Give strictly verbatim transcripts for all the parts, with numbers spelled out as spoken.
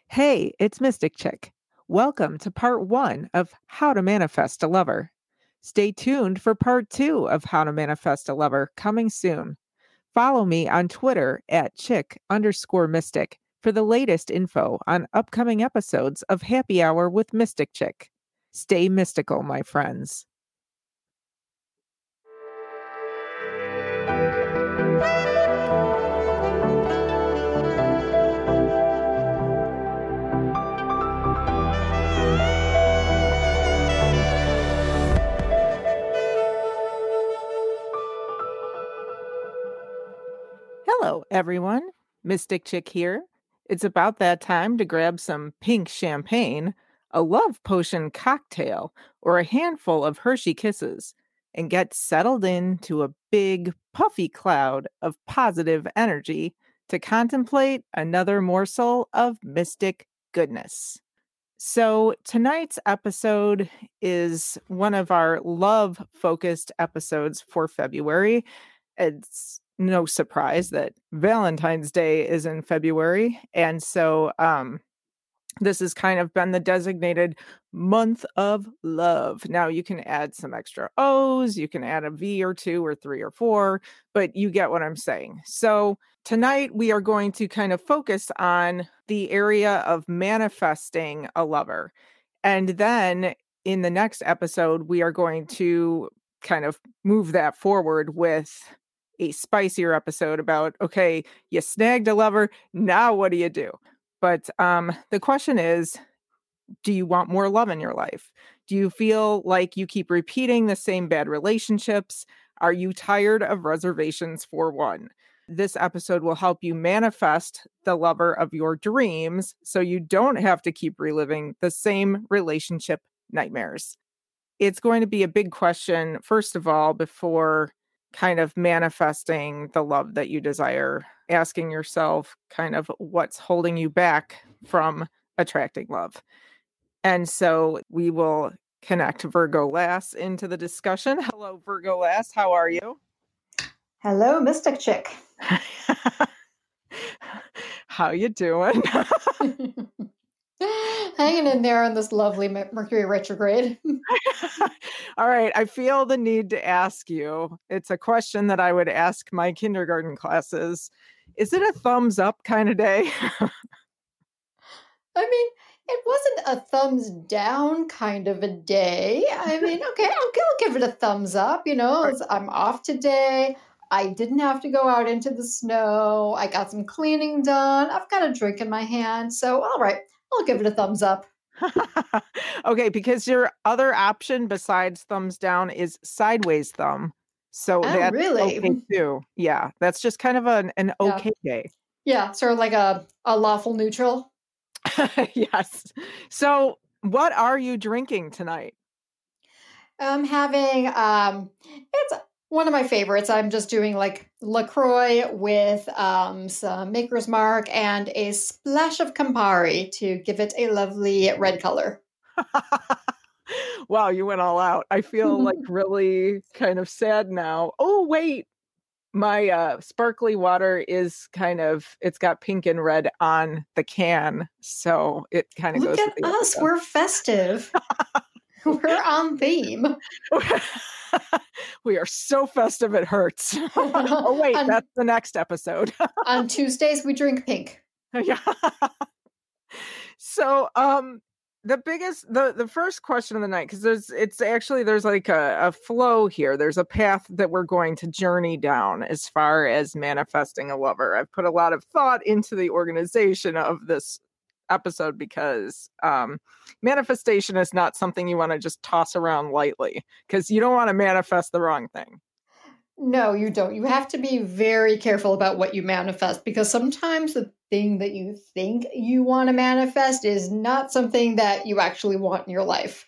Hey, it's Mystic Chick. Welcome to part one of How to Manifest a Lover. Stay tuned for part two of How to Manifest a Lover coming soon. Follow me on Twitter at chick underscore mystic for the latest info on upcoming episodes of Happy Hour with Mystic Chick. Stay mystical, my friends. Hello, everyone. Mystic Chick here. It's about that time to grab some pink champagne, a love potion cocktail, or a handful of Hershey Kisses and get settled into a big, puffy cloud of positive energy to contemplate another morsel of mystic goodness. So, tonight's episode is one of our love focused episodes for February. It's no surprise that Valentine's Day is in February. And so um, this has kind of been the designated month of love. Now, you can add some extra O's, you can add a V or two or three or four, but you get what I'm saying. So tonight we are going to kind of focus on the area of manifesting a lover. And then in the next episode, we are going to kind of move that forward with a spicier episode about, okay, you snagged a lover, now what do you do? But um, the question is, do you want more love in your life? Do you feel like you keep repeating the same bad relationships? Are you tired of reservations for one? This episode will help you manifest the lover of your dreams so you don't have to keep reliving the same relationship nightmares. It's going to be a big question, first of all, before kind of manifesting the love that you desire, asking yourself kind of what's holding you back from attracting love. And so we will connect Virgo Lass into the discussion. Hello, Virgo Lass. How are you? Hello, Mystic Chick. How you doing? Hanging in there on this lovely Mercury retrograde. All right. I feel the need to ask you. It's a question that I would ask my kindergarten classes. Is it a thumbs up kind of day? I mean, it wasn't a thumbs down kind of a day. I mean, okay, I'll, I'll give it a thumbs up. You know, I'm off today. I didn't have to go out into the snow. I got some cleaning done. I've got a drink in my hand. So, all right, I'll give it a thumbs up. Okay, because your other option besides thumbs down is sideways thumb. So oh, that's really? okay too. Yeah, that's just kind of an, an yeah. okay day. Yeah, sort of like a, a lawful neutral. Yes. So what are you drinking tonight? I'm having, um, it's one of my favorites. I'm just doing like LaCroix with um, some Maker's Mark and a splash of Campari to give it a lovely red color. Wow, you went all out. I feel like really kind of sad now. Oh, wait. My uh, sparkly water is kind of, it's got pink and red on the can. So it kind of Look goes at with the us. episode. We're festive. We're on theme. We are so festive it hurts. Oh, wait, on, that's the next episode. On Tuesdays, we drink pink. Yeah. So, um, the biggest, the, the first question of the night, because there's, it's actually, there's like a, a flow here. There's a path that we're going to journey down as far as manifesting a lover. I've put a lot of thought into the organization of this episode because um, manifestation is not something you want to just toss around lightly because you don't want to manifest the wrong thing. No, you don't. You have to be very careful about what you manifest because sometimes the thing that you think you want to manifest is not something that you actually want in your life.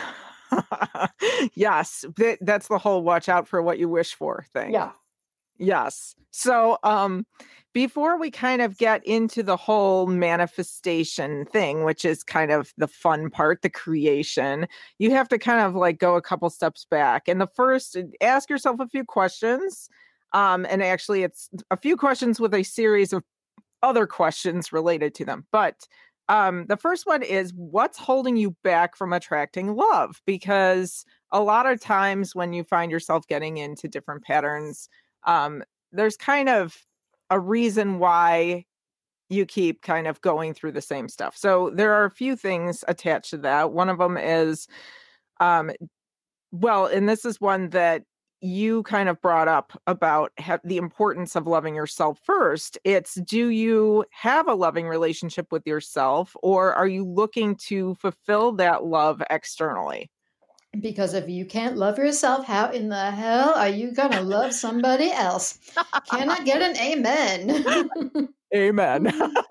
Yes, th- that's the whole watch out for what you wish for thing. Yeah. Yes. So, um, before we kind of get into the whole manifestation thing, which is kind of the fun part, the creation, you have to kind of like go a couple steps back. And the first, ask yourself a few questions. Um, and actually, it's a few questions with a series of other questions related to them. But Um, the first one is, what's holding you back from attracting love? Because a lot of times when you find yourself getting into different patterns, um, there's kind of a reason why you keep kind of going through the same stuff. So there are a few things attached to that. One of them is, um, well, and this is one that you kind of brought up about ha- the importance of loving yourself first. It's, do you have a loving relationship with yourself, or are you looking to fulfill that love externally? Because if you can't love yourself, how in the hell are you going to love somebody else? Can I get an amen? Amen.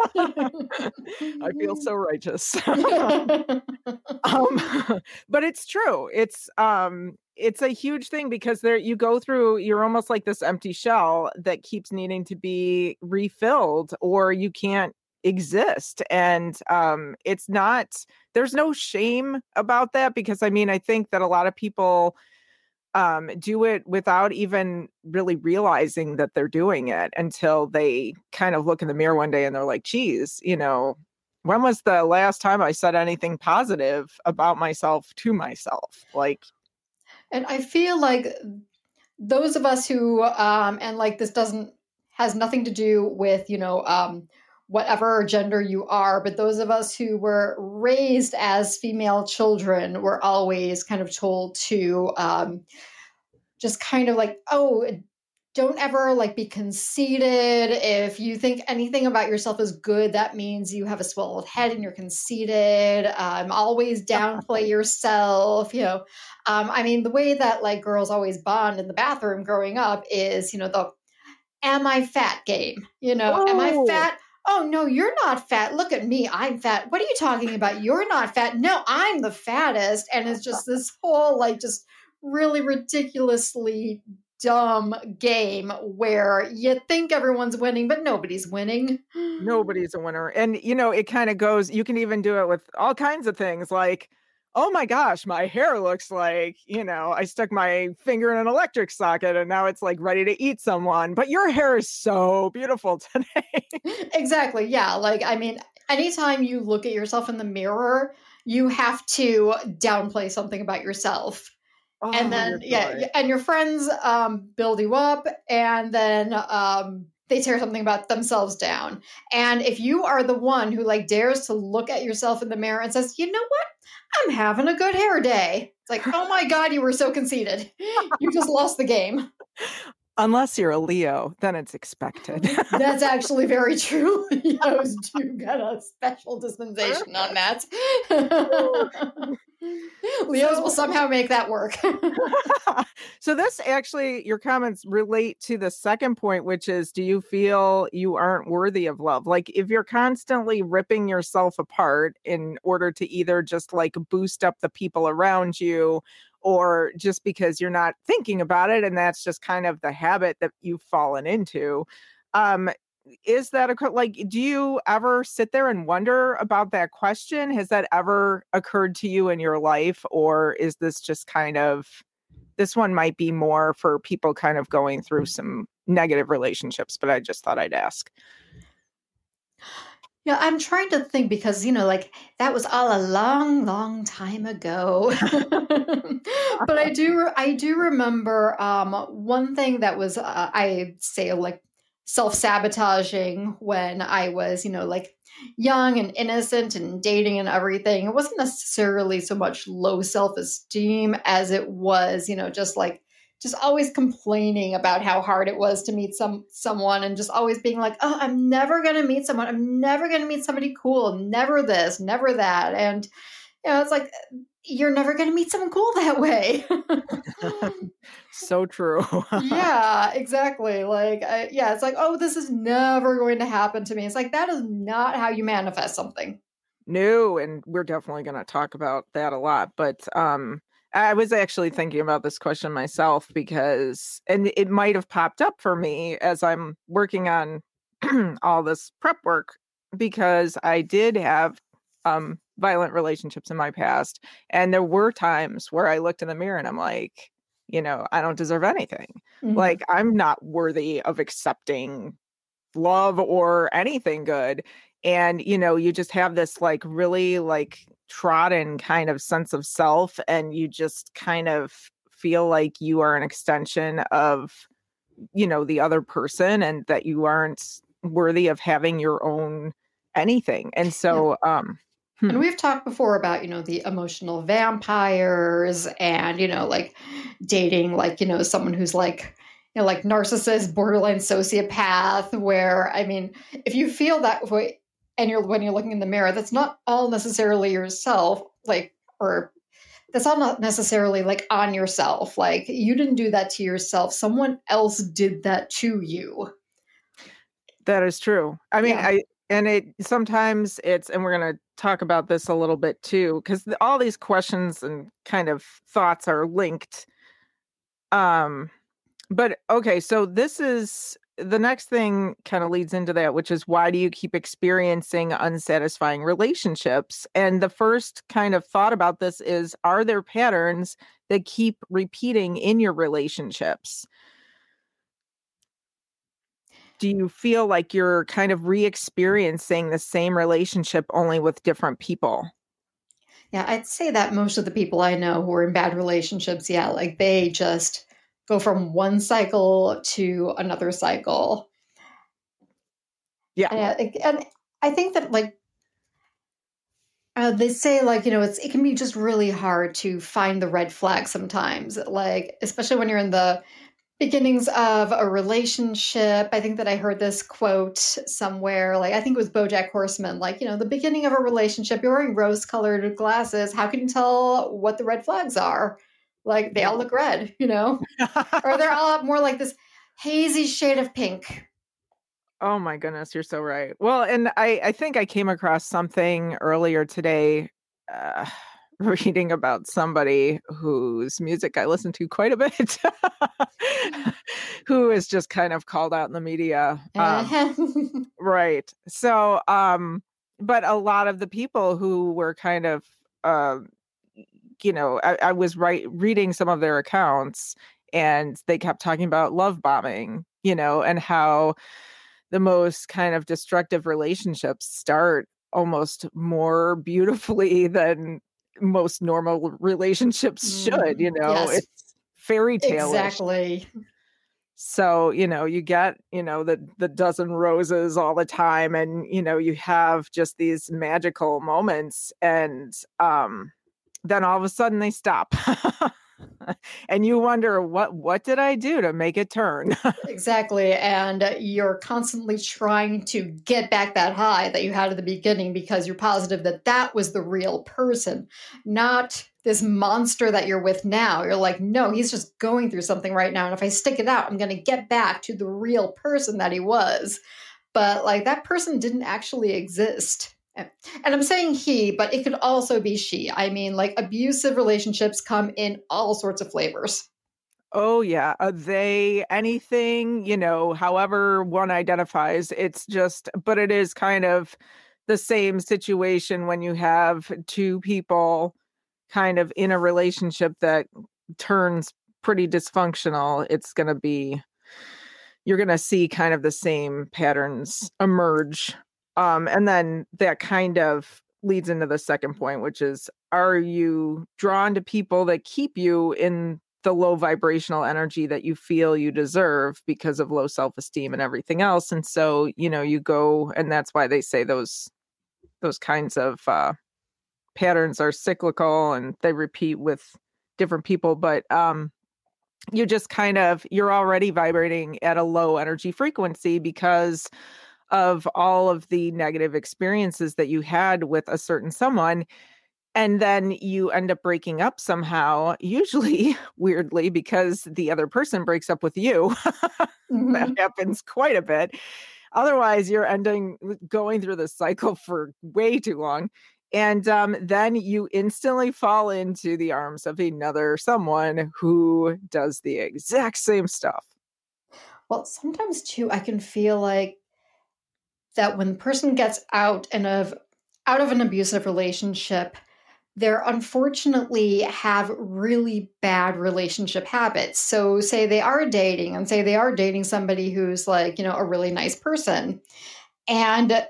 I feel so righteous. um, but it's true. It's um it's a huge thing because there you go through, you're almost like this empty shell that keeps needing to be refilled, or you can't exist. And um it's not, there's no shame about that, because I mean, I think that a lot of people um, do it without even really realizing that they're doing it until they kind of look in the mirror one day and they're like, geez, you know, when was the last time I said anything positive about myself to myself? Like, And I feel like those of us who, um, and like this doesn't, has nothing to do with, you know, um, whatever gender you are, but those of us who were raised as female children were always kind of told to um, just kind of like, oh, don't ever like be conceited. If you think anything about yourself is good, that means you have a swelled head and you're conceited. Um, always downplay yourself. You know, um, I mean, the way that like girls always bond in the bathroom growing up is, you know, the "am I fat" game. You know, am I oh, fat? Oh no, you're not fat. Look at me, I'm fat. What are you talking about? You're not fat. No, I'm the fattest. And it's just this whole like just really ridiculously dumb game where you think everyone's winning, but nobody's winning. nobody's a winner. And, you know, it kind of goes, you can even do it with all kinds of things like, oh my gosh, my hair looks like, you know, I stuck my finger in an electric socket and now it's like ready to eat someone. But your hair is so beautiful today. Exactly. Yeah. Like, I mean, anytime you look at yourself in the mirror, you have to downplay something about yourself. And Oh, then, you're so yeah, right. y- and your friends um, build you up, and then um, they tear something about themselves down. And if you are the one who like dares to look at yourself in the mirror and says, you know what? I'm having a good hair day. It's like, oh my God, you were so conceited. You just lost the game. Unless you're a Leo, then it's expected. That's actually very true. Leos do get a special dispensation on that. Leos will So, somehow make that work. so this actually, your comments relate to the second point, which is, do you feel you aren't worthy of love? Like, if you're constantly ripping yourself apart in order to either just like boost up the people around you, or just because you're not thinking about it, and that's just kind of the habit that you've fallen into. Um, is that a co- like, do you ever sit there and wonder about that question? Has that ever occurred to you in your life, or is this just kind of, this one might be more for people kind of going through some negative relationships, but I just thought I'd ask. Yeah, I'm trying to think because, you know, like that was all a long, long time ago. But I do, I do remember um, one thing that was, uh, I say, like self-sabotaging when I was, you know, like young and innocent and dating and everything. It wasn't necessarily so much low self-esteem as it was, you know, just like just always complaining about how hard it was to meet some someone and just always being like, oh, I'm never going to meet someone. I'm never going to meet somebody cool. Never this, never that. And, you know, it's like, you're never going to meet someone cool that way. So true. Yeah, exactly. Like, I, yeah, it's like, oh, this is never going to happen to me. It's like, that is not how you manifest something. No, and we're definitely going to talk about that a lot. But um, I was actually thinking about this question myself because, and it might have popped up for me as I'm working on all this prep work, because I did have um, violent relationships in my past. And there were times where I looked in the mirror and I'm like, you know, I don't deserve anything. Mhm. Like, I'm not worthy of accepting love or anything good. And, you know, you just have this like really like trodden kind of sense of self, and you just kind of feel like you are an extension of, you know, the other person, and that you aren't worthy of having your own anything. And Yeah. so, um, And hmm, we've talked before about, you know, the emotional vampires and, you know, like dating, like, you know, someone who's like, you know, like narcissist, borderline sociopath, where, I mean, if you feel that way and you're, when you're looking in the mirror, that's not all necessarily yourself, like, or that's all not necessarily like on yourself. Like, you didn't do that to yourself. Someone else did that to you. that is true. I mean, Yeah. I, and it sometimes it's, and we're going to talk about this a little bit too, because all these questions and kind of thoughts are linked. Um, but okay, so this is the next thing kind of leads into that, which is why do you keep experiencing unsatisfying relationships? And the first kind of thought about this is, are there patterns that keep repeating in your relationships? Do you feel like you're kind of re-experiencing the same relationship only with different people? Yeah, I'd say that most of the people I know who are in bad relationships, yeah, like they just go from one cycle to another cycle. Yeah. And, I- and I think that, like, uh, they say, like, you know, it's it can be just really hard to find the red flag sometimes, like, especially when you're in the beginnings of a relationship. I think that I heard this quote somewhere, like I think it was BoJack Horseman, like, you know, the beginning of a relationship, you're wearing rose-colored glasses. How can you tell what the red flags are? Like they all look red, you know, or they're all more like this hazy shade of pink. Oh my goodness, you're so right. Well, and I I think I came across something earlier today, uh, reading about somebody whose music I listen to quite a bit, who is just kind of called out in the media. Um, right. So, um, but a lot of the people who were kind of, um, you know, I, I was right reading some of their accounts, and they kept talking about love bombing, you know, and how the most kind of destructive relationships start almost more beautifully than most normal relationships should, you Mhm. know, Yes, it's fairy tale-ish. exactly. So, you know, you get, you know, the the dozen roses all the time, and, you know, you have just these magical moments, and um then all of a sudden they stop. And you wonder, what what did I do to make it turn? Exactly. And you're constantly trying to get back that high that you had at the beginning because you're positive that that was the real person, not this monster that you're with now. You're like, no, he's just going through something right now. And if I stick it out, I'm going to get back to the real person that he was. But like that person didn't actually exist. And I'm saying he, but it could also be she. I mean, like abusive relationships come in all sorts of flavors. Oh yeah, uh, they anything, you know, however one identifies, it's just, but it is kind of the same situation when you have two people kind of in a relationship that turns pretty dysfunctional. It's going to be, you're going to see kind of the same patterns emerge. Um, and then that kind of leads into the second point, which is, are you drawn to people that keep you in the low vibrational energy that you feel you deserve because of low self-esteem and everything else? And so, you know, you go, and that's why they say those those kinds of uh, patterns are cyclical and they repeat with different people. But um, you just kind of, you're already vibrating at a low energy frequency because of all of the negative experiences that you had with a certain someone, and then you end up breaking up somehow, usually weirdly because the other person breaks up with you. That Mhm. happens quite a bit. Otherwise, you're ending going through the cycle for way too long. And um, then you instantly fall into the arms of another someone who does the exact same stuff. Well, sometimes too, I can feel like that when the person gets out and of out of an abusive relationship, they're unfortunately have really bad relationship habits. So say they are dating and say they are dating somebody who's like, you know, a really nice person. And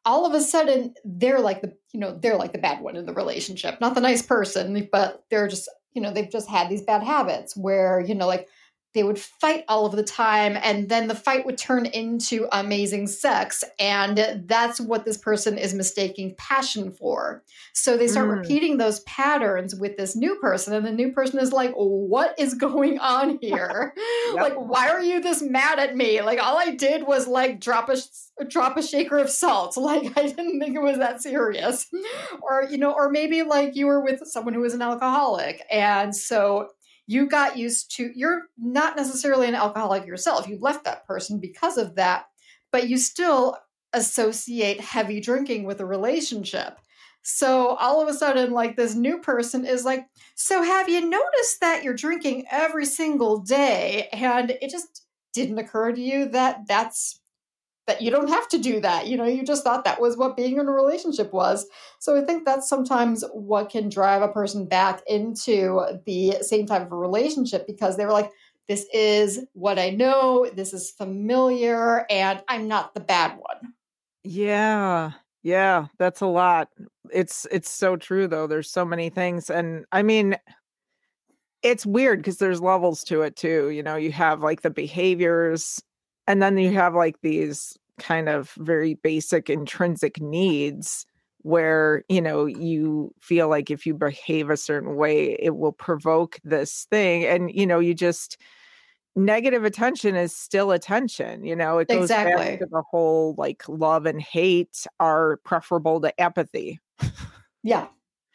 all of a sudden they're like the, you know, they're like the bad one in the relationship, not the nice person, but they're just, you know, they've just had these bad habits where, you know, like they would fight all of the time, and then the fight would turn into amazing sex. And that's what this person is mistaking passion for. So they start Mm. repeating those patterns with this new person. And the new person is like, what is going on here? Yep. Like, why are you this mad at me? Like, all I did was like drop a drop a shaker of salt. Like, I didn't think it was that serious. Or, you know, or maybe like you were with someone who was an alcoholic. And so you got used to, you're not necessarily an alcoholic yourself. You left that person because of that, but you still associate heavy drinking with a relationship. So all of a sudden, like this new person is like, so have you noticed that you're drinking every single day? And it just didn't occur to you that that's, that you don't have to do that. You know, you just thought that was what being in a relationship was. So I think that's sometimes what can drive a person back into the same type of a relationship, because they were like, this is what I know, this is familiar, and I'm not the bad one. Yeah. Yeah, that's a lot. It's it's so true though. There's so many things, and I mean, it's weird because there's levels to it too. You know, you have like the behaviors, and then you have like these kind of very basic intrinsic needs where, you know, you feel like if you behave a certain way, it will provoke this thing. And, you know, you just, negative attention is still attention. You know, it goes back Exactly. to the whole like love and hate are preferable to apathy. Yeah.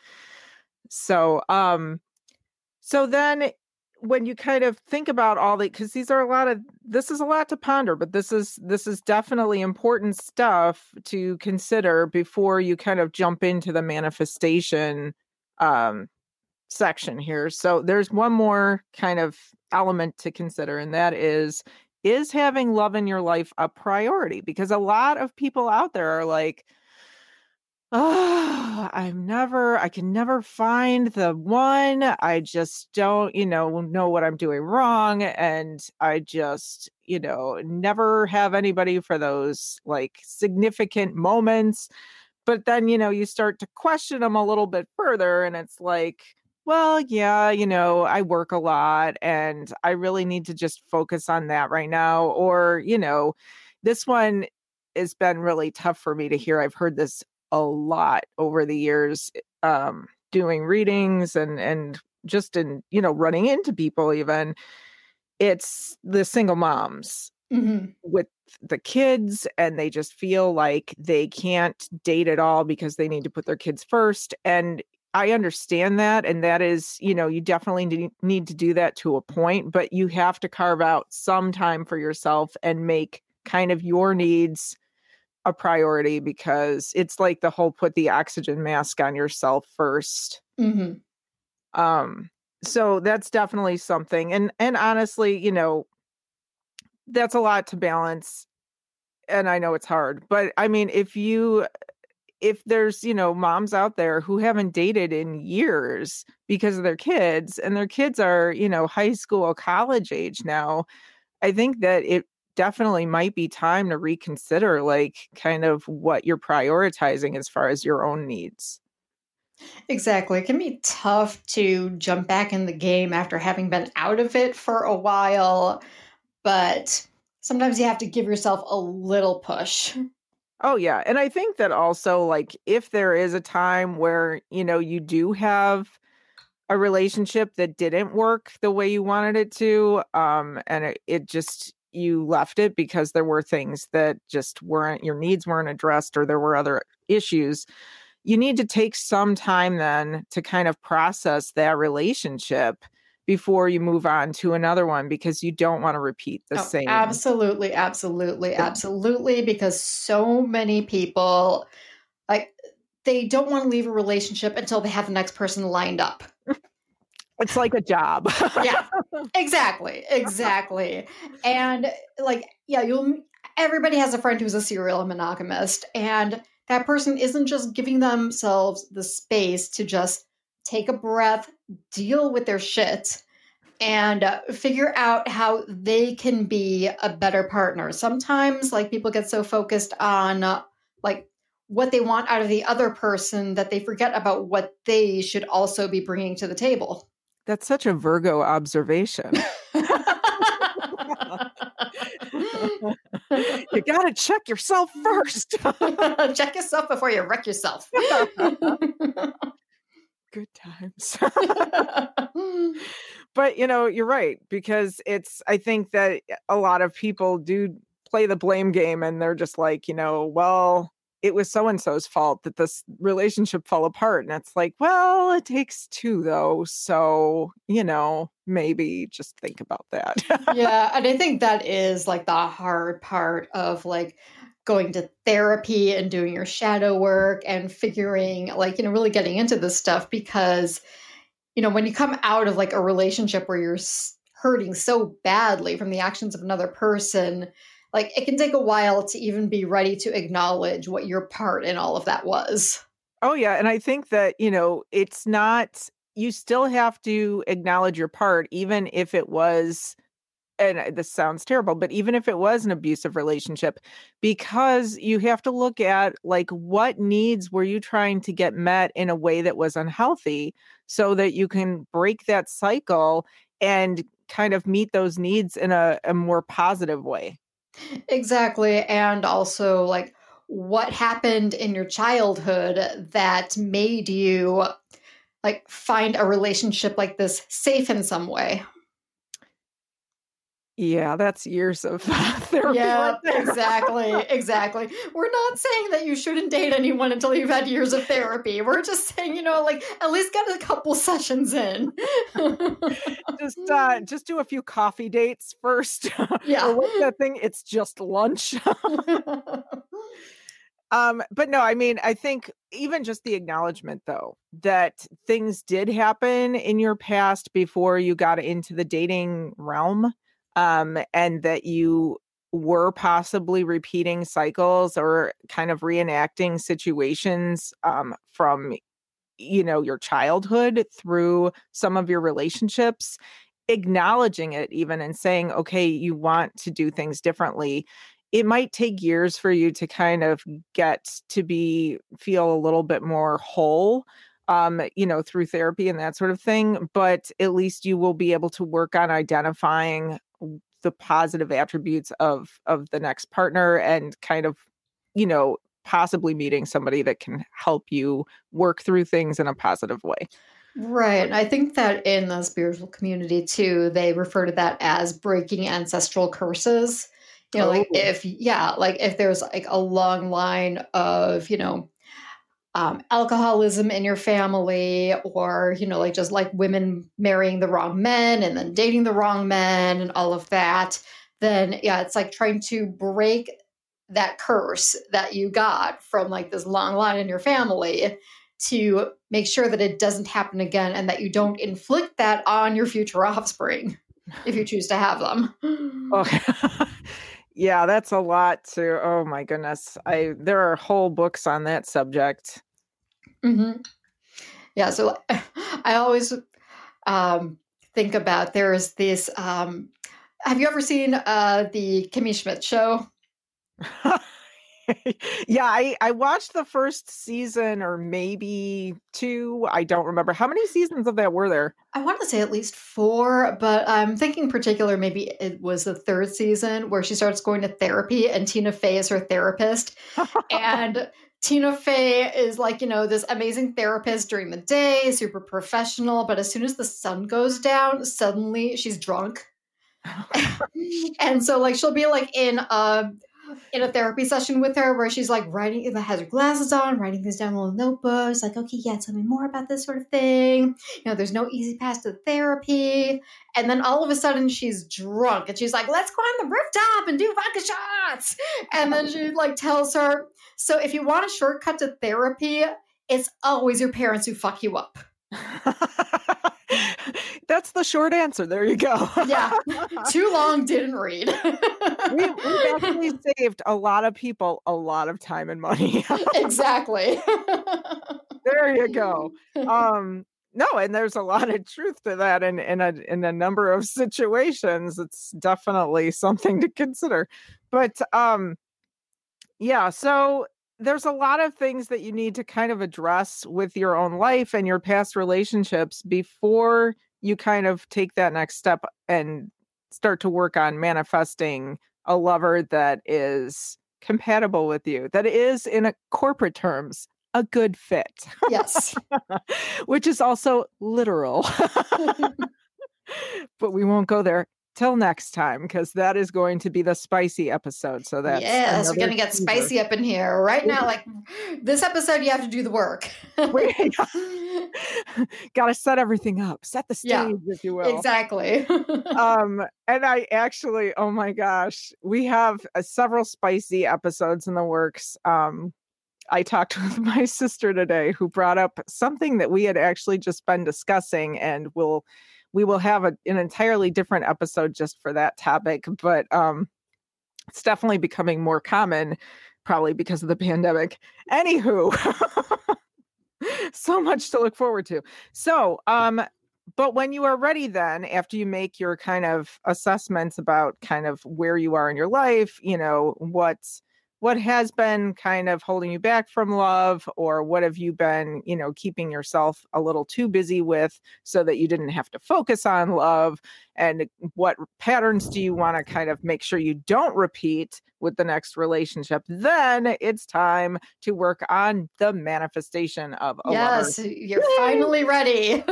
So, um, so then when you kind of think about all the, because these are a lot of, this is a lot to ponder, but this is, this is definitely important stuff to consider before you kind of jump into the manifestation um, section here. So there's one more kind of element to consider, and that is, is having love in your life a priority? Because a lot of people out there are like, oh, I'm never, I can never find the one. I just don't, you know, know what I'm doing wrong. And I just, you know, never have anybody for those like significant moments. But then, you know, you start to question them a little bit further. And it's like, well, yeah, you know, I work a lot and I really need to just focus on that right now. Or, you know, this one has been really tough for me to hear. I've heard this a lot over the years, um, doing readings and and just in, you know, running into people even. It's the single moms Mm-hmm. with the kids, and they just feel like they can't date at all because they need to put their kids first. And I understand that. And that is, you know, you definitely need, need to do that to a point, but you have to carve out some time for yourself and make kind of your needs a priority, because it's like the whole put the oxygen mask on yourself first. Mm-hmm. Um, so that's definitely something. And and honestly, you know, that's a lot to balance. And I know it's hard, but I mean, if you if there's, you know, moms out there who haven't dated in years because of their kids, and their kids are, you know, high school, college age now, I think that it definitely might be time to reconsider like kind of what you're prioritizing as far as your own needs. Exactly. It can be tough to jump back in the game after having been out of it for a while, but sometimes you have to give yourself a little push. Oh yeah, and I think that also like if there is a time where, you know, you do have a relationship that didn't work the way you wanted it to, um and it, it just, you left it because there were things that just weren't, your needs weren't addressed, or there were other issues, you need to take some time then to kind of process that relationship before you move on to another one, because you don't want to repeat the Oh, same. absolutely, absolutely, absolutely. Because so many people, like, they don't want to leave a relationship until they have the next person lined up. It's like a job. Yeah, exactly, exactly. And like, yeah, you'll, everybody has a friend who's a serial monogamist, and that person isn't just giving themselves the space to just take a breath, deal with their shit, and uh, figure out how they can be a better partner. Sometimes, like, people get so focused on uh, like what they want out of the other person that they forget about what they should also be bringing to the table. That's such a Virgo observation. You got to check yourself first. Check yourself before you wreck yourself. Good times. But, you know, you're right, because it's, I think that a lot of people do play the blame game and they're just like, you know, well, it was so-and-so's fault that this relationship fell apart. And it's like, well, it takes two though. So, you know, maybe just think about that. Yeah. And I think that is like the hard part of like going to therapy and doing your shadow work and figuring like, you know, really getting into this stuff, because, you know, when you come out of like a relationship where you're hurting so badly from the actions of another person, like it can take a while to even be ready to acknowledge what your part in all of that was. Oh, yeah. And I think that, you know, it's not, you still have to acknowledge your part, even if it was, and this sounds terrible, but even if it was an abusive relationship, because you have to look at like what needs were you trying to get met in a way that was unhealthy so that you can break that cycle and kind of meet those needs in a, a more positive way. Exactly. And also, like, what happened in your childhood that made you, like, find a relationship like this safe in some way? Yeah, that's years of therapy. Yeah, right there. exactly. Exactly. We're not saying that you shouldn't date anyone until you've had years of therapy. We're just saying, you know, like, at least get a couple sessions in. just uh just do a few coffee dates first. Yeah. Or what's that thing? It's just lunch. Um, but no, I mean, I think even just the acknowledgement, though, that things did happen in your past before you got into the dating realm, um, and that you were possibly repeating cycles or kind of reenacting situations um, from, you know, your childhood through some of your relationships, acknowledging it even and saying, okay, you want to do things differently. It might take years for you to kind of get to be feel a little bit more whole, um, you know, through therapy and that sort of thing. But at least you will be able to work on identifying the positive attributes of of the next partner and kind of, you know, possibly meeting somebody that can help you work through things in a positive way. Right. And I think that in the spiritual community too, they refer to that as breaking ancestral curses. You know, like Oh. if, yeah, like if there's like a long line of, you know, um, alcoholism in your family, or, you know, like just like women marrying the wrong men and then dating the wrong men and all of that, then yeah, it's like trying to break that curse that you got from like this long line in your family to make sure that it doesn't happen again and that you don't inflict that on your future offspring if you choose to have them. Okay. Yeah, that's a lot to, oh my goodness. I there are whole books on that subject. Mm-hmm. Yeah, so I always um, think about there's this. Um, have you ever seen uh, the Kimmy Schmidt show? Yeah, I, I watched the first season or maybe two. I don't remember. How many seasons of that were there? I want to say at least four, but I'm thinking in particular maybe it was the third season where she starts going to therapy and Tina Fey is her therapist. And Tina Fey is like, you know, this amazing therapist during the day, super professional, but as soon as the sun goes down, suddenly she's drunk. And so like she'll be like in a in a therapy session with her where she's like writing, has her glasses on, writing things down in little notebooks, like, okay, yeah, tell me more about this sort of thing. You know, there's no easy path to therapy. And then all of a sudden she's drunk and she's like, let's climb the rooftop and do vodka shots. And then she like tells her, so if you want a shortcut to therapy, it's always your parents who fuck you up. That's the short answer. There you go. Yeah. Too long, didn't read. we, we've actually saved a lot of people a lot of time and money. Exactly. There you go. Um, no, and there's a lot of truth to that in, in, a, in a number of situations. It's definitely something to consider. But um, yeah, so there's a lot of things that you need to kind of address with your own life and your past relationships before you kind of take that next step and start to work on manifesting a lover that is compatible with you, that is, in a corporate terms, a good fit. Yes. Which is also literal. But we won't go there till next time, because that is going to be the spicy episode. So that's yes, we're another gonna get teaser. spicy up in here right now. Like this episode, you have to do the work. Got to set everything up, set the stage, Yeah, if you will. exactly. um, and I actually, oh my gosh, we have uh, several spicy episodes in the works. Um, I talked with my sister today, who brought up something that we had actually just been discussing, and we'll we will have a, an entirely different episode just for that topic. But um, it's definitely becoming more common, probably because of the pandemic. Anywho, so much to look forward to. So, um, but when you are ready, then after you make your kind of assessments about kind of where you are in your life, you know, what's what has been kind of holding you back from love, or what have you been, you know, keeping yourself a little too busy with so that you didn't have to focus on love, and what patterns do you want to kind of make sure you don't repeat with the next relationship, then it's time to work on the manifestation of a yes, lover. you're finally ready.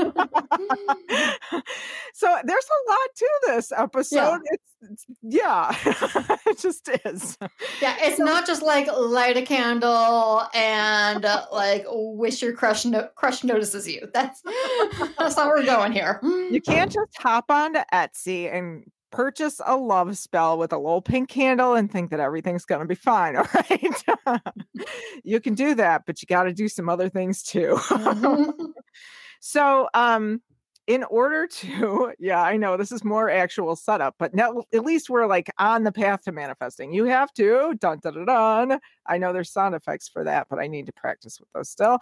So there's a lot to this episode. Yeah. It's, it's yeah, it just is. Yeah, it's So- not just like light a candle and uh, like wish your crush no- crush notices you. That's that's not where we're going here. You can't just hop onto Etsy and purchase a love spell with a little pink candle and think that everything's going to be fine. All right. You can do that, but you got to do some other things too. Mhm. So, um, in order to, yeah, I know this is more actual setup, but now at least we're like on the path to manifesting. You have to, dun, dun, dun, dun. I know there's sound effects for that, but I need to practice with those still.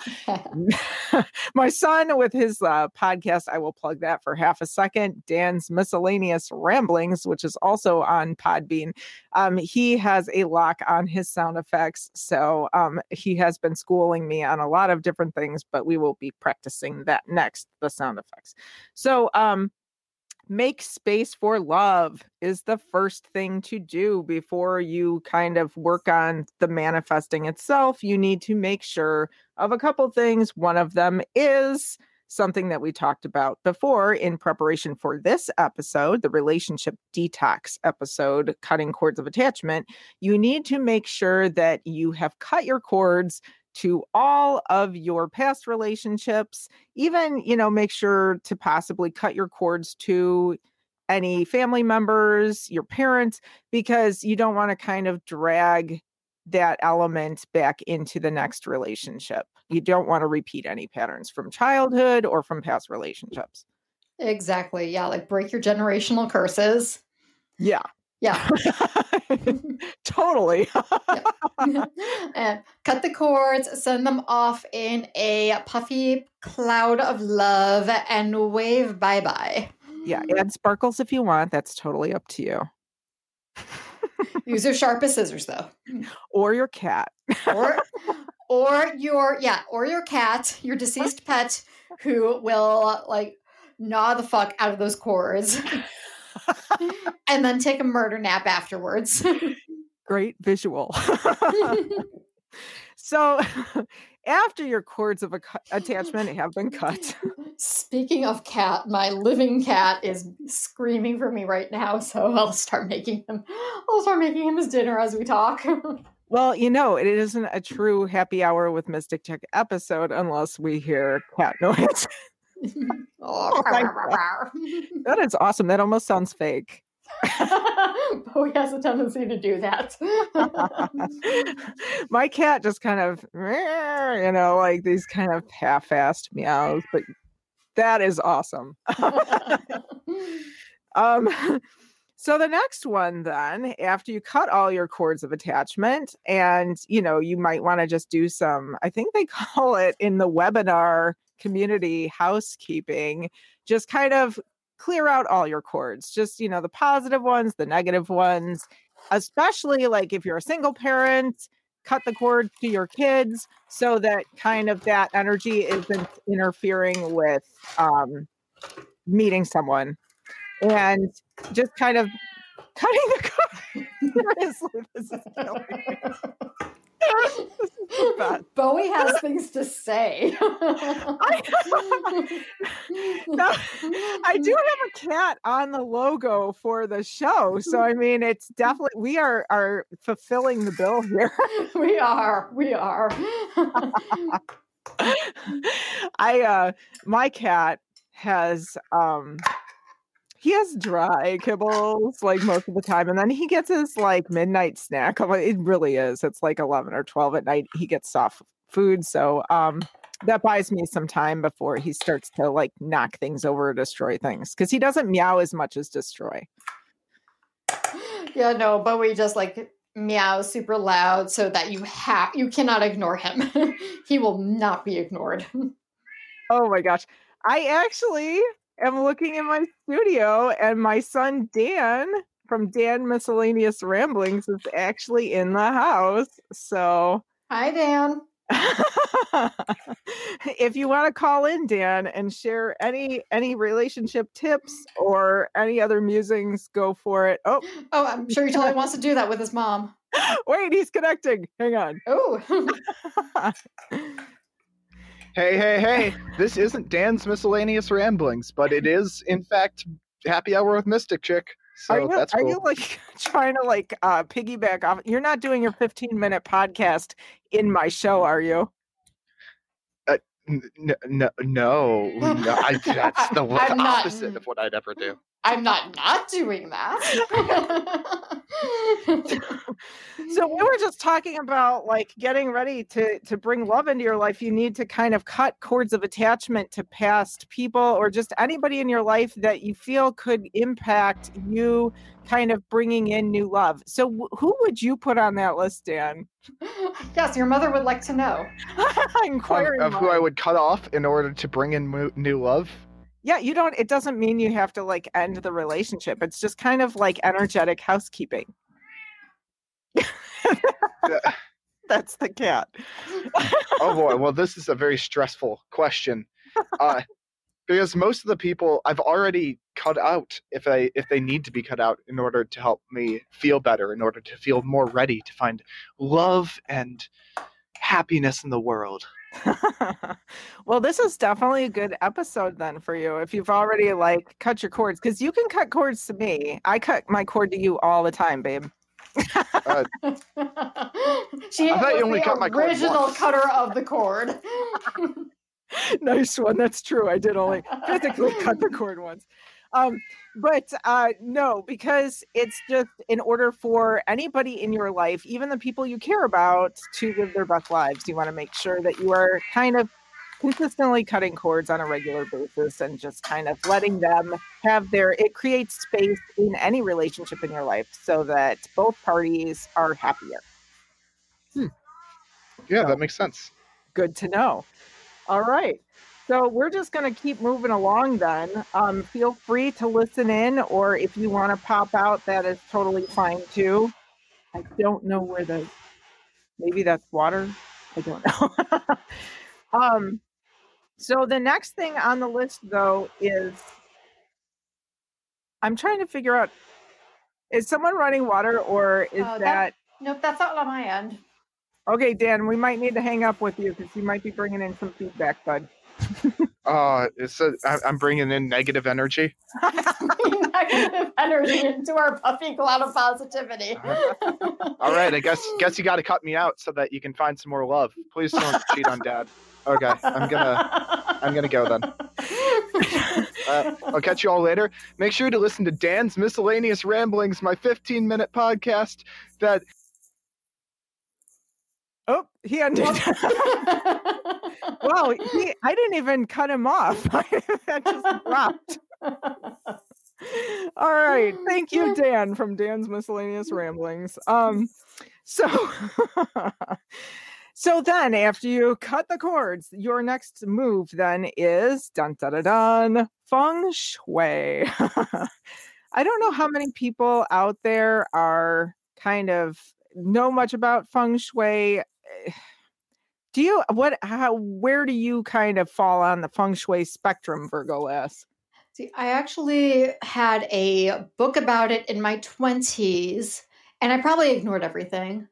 My son, with his uh, podcast, I will plug that for half a second, Dan's Miscellaneous Ramblings, which is also on Podbean. Um, he has a lock on his sound effects. So um, he has been schooling me on a lot of different things, but we will be practicing that next, the sound effects. So um, make space for love is the first thing to do before you kind of work on the manifesting itself. You need to make sure of a couple things. One of them is something that we talked about before in preparation for this episode, the relationship detox episode, cutting cords of attachment. You need to make sure that you have cut your cords to all of your past relationships. Even, you know, make sure to possibly cut your cords to any family members, your parents, because you don't want to kind of drag that element back into the next relationship. You don't want to repeat any patterns from childhood or from past relationships. Exactly. Yeah, like break your generational curses. Yeah. Yeah. Totally. Yeah. And cut the cords, send them off in a puffy cloud of love, and wave bye-bye. Yeah, add sparkles if you want. That's totally up to you. Use your sharpest scissors, though. Or your cat. Or or your yeah, or your cat, your deceased pet, who will like gnaw the fuck out of those cords. And then take a murder nap afterwards. Great visual. So after your cords of a cu- attachment have been cut. Speaking of cat, my living cat is screaming for me right now, so I'll start making him I'll start making him his dinner as we talk. Well, you know, it isn't a true happy hour with Mystic Chick episode unless we hear cat noise. Oh, my That is awesome. That almost sounds fake. But he has a tendency to do that. My cat just kind of, you know, like these kind of half-assed meows, but that is awesome. um, so the next one then, after you cut all your cords of attachment, and, you know, you might want to just do some, I think they call it in the webinar community, housekeeping, just kind of clear out all your cords, just, you know, the positive ones, the negative ones, especially like if you're a single parent, cut the cord to your kids so that kind of that energy isn't interfering with um, meeting someone. And just kind of cutting the cord. Seriously, this is killing me. This is the best. Bowie has things to say. I, no, I do have a cat on the logo for the show, so I mean, it's definitely we are are fulfilling the bill here. We are, we are. I uh, my cat has um. He has dry kibbles like most of the time, and then he gets his like midnight snack. It really is. It's like eleven or twelve at night. He gets soft food, so um, that buys me some time before he starts to like knock things over or destroy things because he doesn't meow as much as destroy. Yeah, no, but we just like meow super loud so that you have you cannot ignore him. He will not be ignored. Oh my gosh, I actually. I'm looking in my studio, and my son Dan from Dan Miscellaneous Ramblings is actually in the house. So, hi, Dan. If you want to call in, Dan, and share any any relationship tips or any other musings, go for it. Oh, oh, I'm sure he totally wants to do that with his mom. Wait, he's connecting. Hang on. Oh. Hey, hey, hey, this isn't Dan's Miscellaneous Ramblings, but it is, in fact, Happy Hour with Mystic Chick. So are you, that's cool. Are you, like, trying to, like, uh, piggyback off? You're not doing your fifteen-minute podcast in my show, are you? Uh, n- n- no, no, no I, that's the I'm opposite not, of what I'd ever do. I'm not not doing that. So we were just talking about like getting ready to to bring love into your life. You need to kind of cut cords of attachment to past people or just anybody in your life that you feel could impact you kind of bringing in new love. So w- who would you put on that list, Dan? Yes, your mother would like to know. Inquiring of, of who I would cut off in order to bring in mo- new love. Yeah, you don't, it doesn't mean you have to like end the relationship. It's just kind of like energetic housekeeping. That's the cat. Oh boy, well this is a very stressful question. Uh, because most of the people I've already cut out if they if they need to be cut out in order to help me feel better, in order to feel more ready to find love and happiness in the world. Well, this is definitely a good episode then for you if you've already like cut your cords, because you can cut cords to me. I cut my cord to you all the time, babe. uh, she I thought you was only the cut my cord original once. cutter of the cord. Nice one. That's true. I did only physically cut the cord once. Um, but uh, no, because it's just in order for anybody in your life, even the people you care about, to live their best lives, you want to make sure that you are kind of consistently cutting cords on a regular basis and just kind of letting them have their, it creates space in any relationship in your life so that both parties are happier. Hmm. Yeah, So, that makes sense. Good to know. All right. So we're just going to keep moving along then. Um, feel free to listen in, or if you want to pop out, that is totally fine too. I don't know where the, maybe that's water. I don't know. um, so the next thing on the list though is, I'm trying to figure out, is someone running water or is Uh, that... that... Nope, that's not on my end. Okay, Dan, we might need to hang up with you because you might be bringing in some feedback, bud. Uh, it's a, I, I'm bringing in negative energy. Negative energy into our puffy cloud of positivity. All right, I guess guess you got to cut me out so that you can find some more love. Please don't cheat on Dad. Okay, I'm gonna I'm gonna go then. Uh, I'll catch you all later. Make sure to listen to Dan's Miscellaneous Ramblings, my fifteen minute podcast that. Oh, he undid. Well, he, I didn't even cut him off. That just dropped. All right. Thank you, Dan, from Dan's Miscellaneous Ramblings. Um, so, so then after you cut the cords, your next move then is dun dun dun dun feng shui. I don't know how many people out there are kind of know much about feng shui. Do you what how where do you kind of fall on the feng shui spectrum, Virgo S? See, I actually had a book about it in my twenties, and I probably ignored everything.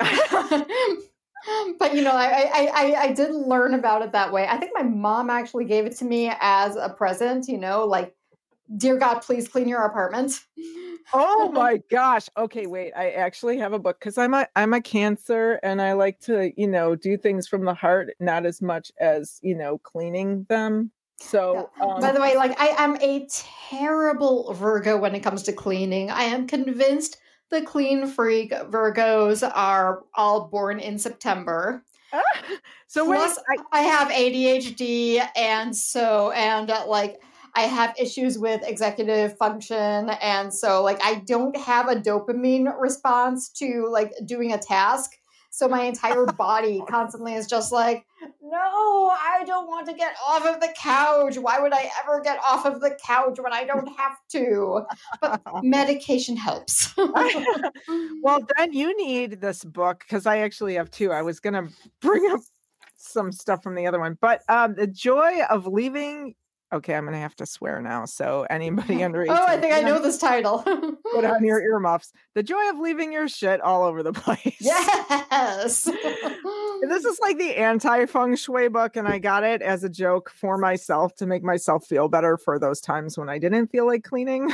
But you know, I, I I I did learn about it that way. I think my mom actually gave it to me as a present. You know, like, dear God, please clean your apartment. Oh my gosh. Okay, wait. I actually have a book because I'm a I'm a Cancer and I like to, you know, do things from the heart, not as much as, you know, cleaning them. So, Yeah. um, By the way, like, I am a terrible Virgo when it comes to cleaning. I am convinced the clean freak Virgos are all born in September. so wait, Plus, I, I have A D H D, and so and uh, like I have issues with executive function, and so like I don't have a dopamine response to like doing a task. So my entire body constantly is just like, no, I don't want to get off of the couch. Why would I ever get off of the couch when I don't have to? But medication helps. well, then you need this book because I actually have two. I was gonna bring up some stuff from the other one, but um, the joy of leaving. Okay, I'm gonna have to swear now. So anybody under eighteen, oh, I think I know this title. put on your earmuffs. The joy of leaving your shit all over the place. Yes. And this is like the anti feng shui book, and I got it as a joke for myself to make myself feel better for those times when I didn't feel like cleaning.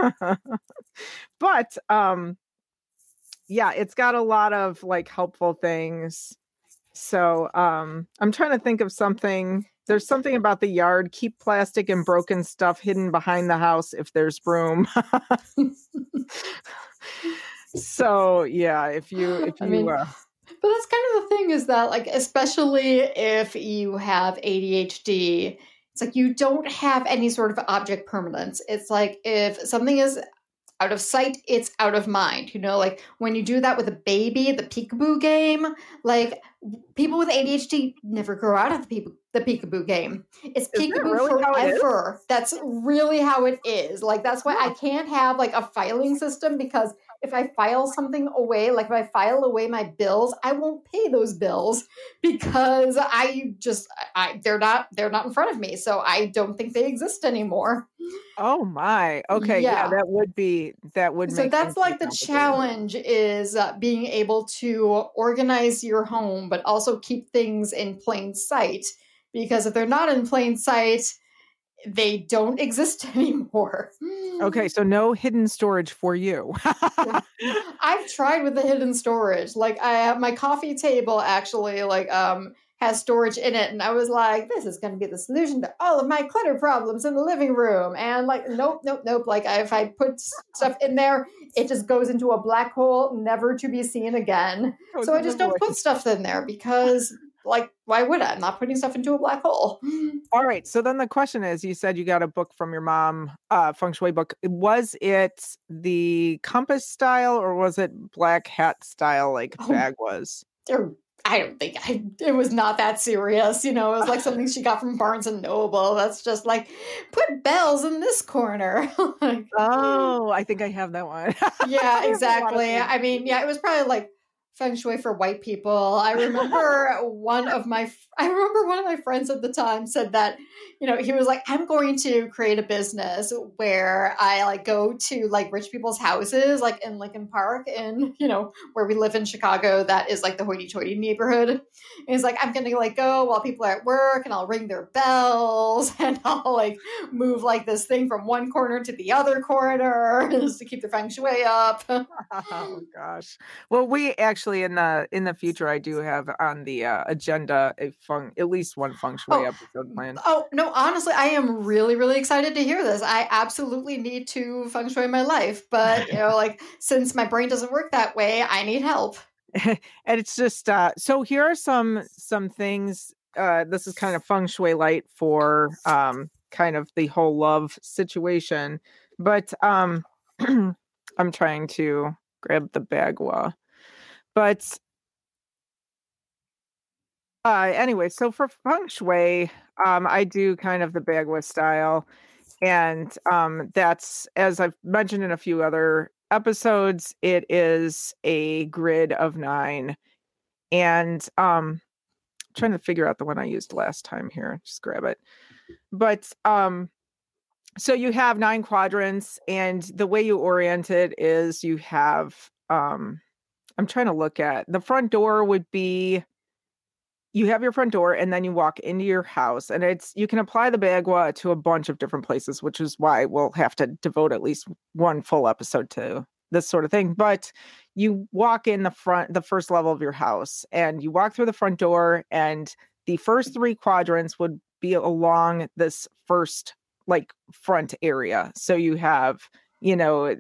But um, yeah, it's got a lot of like helpful things. So um, I'm trying to think of something. There's something about the yard. Keep plastic and broken stuff hidden behind the house if there's room. So yeah, if you if you I mean, uh, but that's kind of the thing is that like especially if you have A D H D, it's like you don't have any sort of object permanence. It's like if something is out of sight, it's out of mind. You know, like when you do that with a baby, the peekaboo game, like people with A D H D never grow out of the, peek- the peekaboo game. It's Is that peekaboo really how it is? forever. That's really how it is. Like that's why I can't have like a filing system because if I file something away, like if I file away my bills, I won't pay those bills because I just I they're not they're not in front of me. So I don't think they exist anymore. Oh my. Okay, yeah, Yeah. that would be that would So make that's things like the complicated. challenge is uh, being able to organize your home, but also keep things in plain sight. Because if they're not in plain sight, they don't exist anymore. Okay, so no hidden storage for you. Yeah. I've tried with the hidden storage. Like I have my coffee table actually like um has storage in it, and I was like, this is going to be the solution to all of my clutter problems in the living room. And like, nope, nope, nope. Like if I put stuff in there, it just goes into a black hole, never to be seen again. Goes So I in the just don't void. put stuff in there because, like, why would I? I'm not putting stuff into a black hole. All right. So then the question is, you said you got a book from your mom, uh, feng shui book. Was it the compass style or was it black hat style like Oh. bag was? They're I don't think I, it was not that serious. You know, it was like something she got from Barnes and Noble. That's just like, put bells in this corner. Like, Oh, I think I have that one. yeah, exactly. I mean, yeah, it was probably like feng shui for white people. I remember one of my, I remember one of my friends at the time said that, you know, he was like, I'm going to create a business where I like go to like rich people's houses, like in Lincoln Park and, you know, where we live in Chicago, that is like the hoity toity neighborhood. And he's like, I'm going to like go while people are at work and I'll ring their bells and I'll like move like this thing from one corner to the other corner just to keep the feng shui up. Oh gosh. Well, we actually in the in the future I do have on the uh, agenda a feng at least one feng shui Oh. episode planned. Oh, no, honestly, I am really, really excited to hear this. I absolutely need to feng shui my life. But, you know, like, since my brain doesn't work that way, I need help. And it's just uh so here are some some things. Uh this is kind of feng shui light for um kind of the whole love situation. But um I'm trying to grab the bagua. But uh anyway, so for feng shui, um I do kind of the bagua style. And um that's, as I've mentioned in a few other episodes, it is a grid of nine. And um, I'm trying to figure out the one I used last time here. Just grab it. But um, so you have nine quadrants, and the way you orient it is you have, um, I'm trying to look at, the front door would be, you have your front door and then you walk into your house, and it's, you can apply the Bagua to a bunch of different places, which is why we'll have to devote at least one full episode to this sort of thing. But you walk in the front, the first level of your house, and you walk through the front door, and the first three quadrants would be along this first like front area. So you have, you know,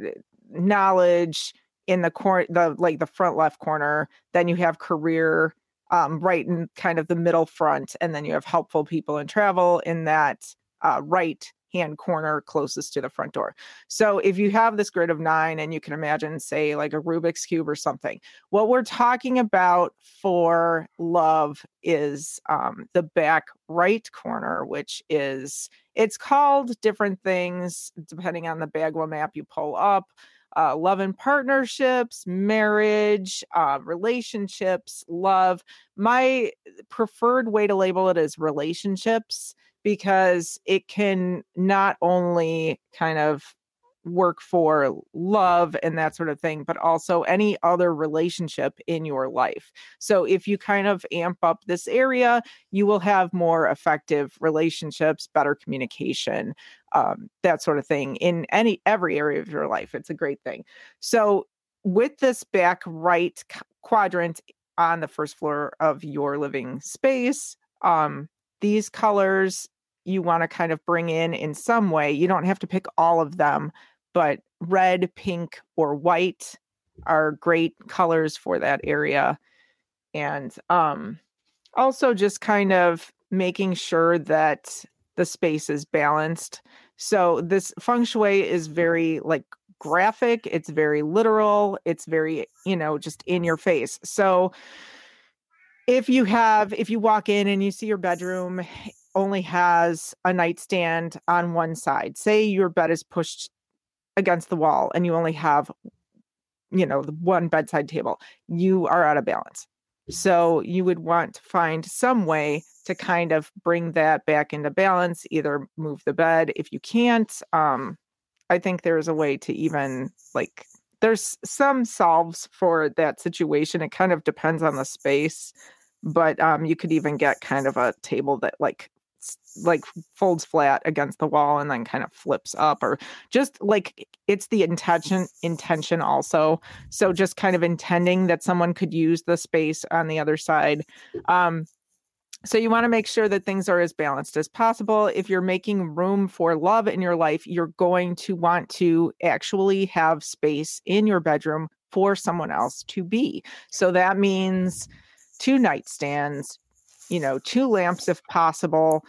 knowledge in the corner, the like the front left corner, then you have career um, right in kind of the middle front, and then you have helpful people and travel in that uh, right hand corner closest to the front door. So if you have this grid of nine, and you can imagine, say, like a Rubik's Cube or something, what we're talking about for love is um, the back right corner, which is, it's called different things depending on the Bagua map you pull up. Uh, love and partnerships, marriage, uh, relationships, love. My preferred way to label it is relationships, because it can not only kind of work for love and that sort of thing, but also any other relationship in your life. So if you kind of amp up this area, you will have more effective relationships, better communication, um, that sort of thing in any, every area of your life. It's a great thing. So with this back right quadrant on the first floor of your living space, um, these colors you want to kind of bring in in some way. You don't have to pick all of them, but red, pink, or white are great colors for that area. And um, also just kind of making sure that the space is balanced. So this feng shui is very like graphic. It's very literal. It's very, you know, just in your face. So if you have, if you walk in and you see your bedroom only has a nightstand on one side, say your bed is pushed against the wall and you only have, you know, the one bedside table, you are out of balance. So you would want to find some way to kind of bring that back into balance, either move the bed. If you can't, um, I think there's a way to even like, there's some solves for that situation. It kind of depends on the space, but um, you could even get kind of a table that like like folds flat against the wall and then kind of flips up, or just like it's the intention intention also. So just kind of intending that someone could use the space on the other side. Um, so you want to make sure that things are as balanced as possible. If you're making room for love in your life, you're going to want to actually have space in your bedroom for someone else to be. So that means two nightstands, you know, two lamps if possible.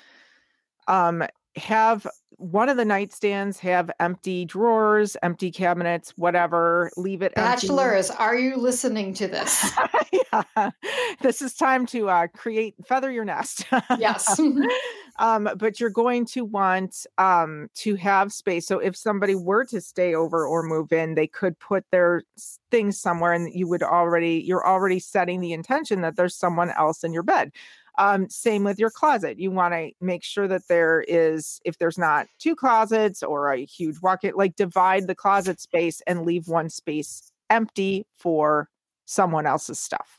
Um, have one of the nightstands have empty drawers, empty cabinets, whatever. Leave it empty. Bachelors, are you listening to this? Yeah. This is time to uh, create, feather your nest. Yes. um, but you're going to want um, to have space. So if somebody were to stay over or move in, they could put their things somewhere, and you would already, you're already setting the intention that there's someone else in your bed. Um, same with your closet. You want to make sure that there is, if there's not two closets or a huge walk-in, like divide the closet space and leave one space empty for someone else's stuff.